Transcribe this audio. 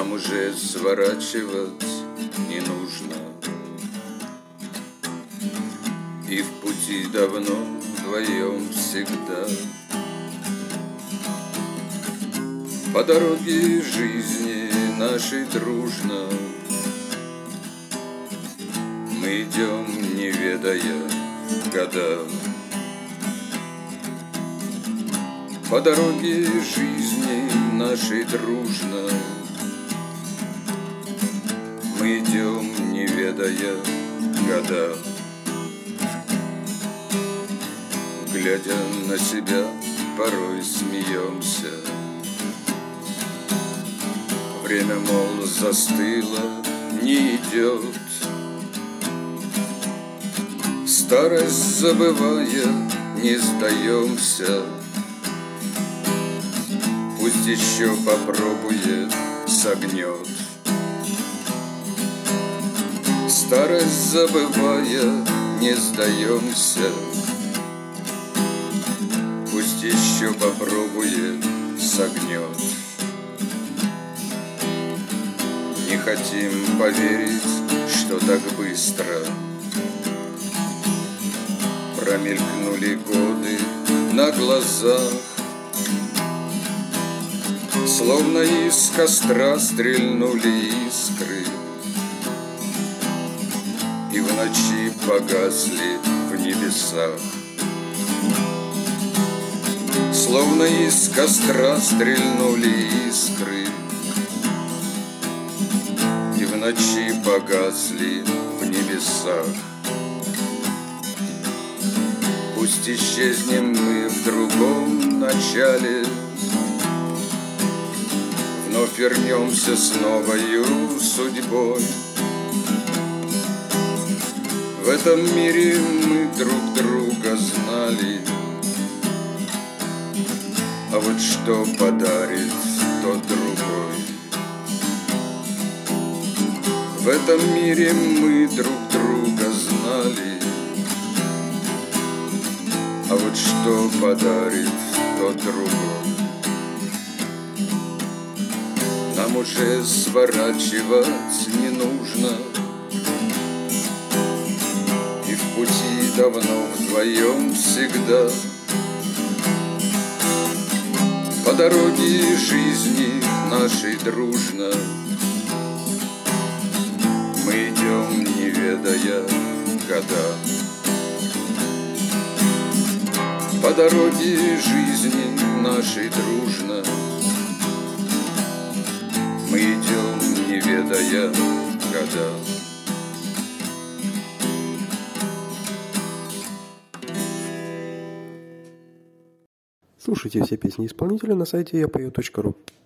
нам уже сворачивать не нужно, и в пути давно вдвоем всегда. По дороге жизни нашей дружно мы идем, не ведая года. По дороге жизни нашей дружно мы идем, не ведая года. Глядя на себя, порой смеемся. Время, мол, застыло, не идет. Старость забывая, не сдаемся. Пусть еще попробует, согнет. Старость забывая, не сдаемся. Пусть еще попробует, согнет. Не хотим поверить, что так быстро промелькнули годы на глазах. Словно из костра стрельнули искры, и в ночи погасли в небесах. Словно из костра стрельнули искры, и в ночи погасли в небесах. Пусть исчезнем мы в другом начале, вновь вернемся с новою судьбой. В этом мире мы друг друга знали, а вот что подарит тот другой. В этом мире мы друг друга знали, а вот что подарит тот другой. Нам уже сворачивать не нужно, и в пути давно вдвоем всегда. По дороге жизни нашей дружно мы идем, не ведая года. По дороге жизни нашей дружно мы идем, не ведая года. Слушайте все песни исполнителя на сайте yapою.ru.